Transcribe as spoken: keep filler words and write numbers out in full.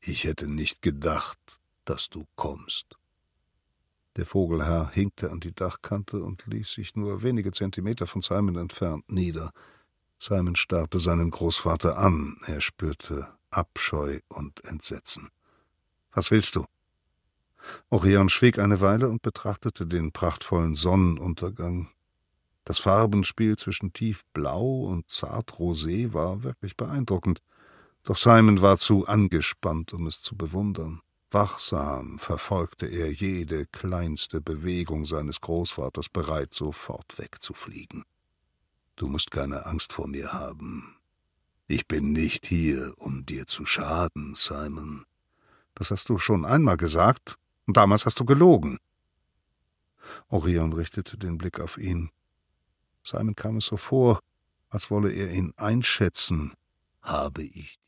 »Ich hätte nicht gedacht, dass du kommst.« Der Vogelherr hinkte an die Dachkante und ließ sich nur wenige Zentimeter von Simon entfernt nieder. Simon starrte seinen Großvater an. Er spürte Abscheu und Entsetzen. »Was willst du?« Orion schwieg eine Weile und betrachtete den prachtvollen Sonnenuntergang. Das Farbenspiel zwischen tiefblau und zartrosé war wirklich beeindruckend. Doch Simon war zu angespannt, um es zu bewundern. Wachsam verfolgte er jede kleinste Bewegung seines Großvaters, bereit, sofort wegzufliegen. »Du musst keine Angst vor mir haben. Ich bin nicht hier, um dir zu schaden, Simon.« »Das hast du schon einmal gesagt, und damals hast du gelogen.« Orion richtete den Blick auf ihn. Simon kam es so vor, als wolle er ihn einschätzen. »Habe ich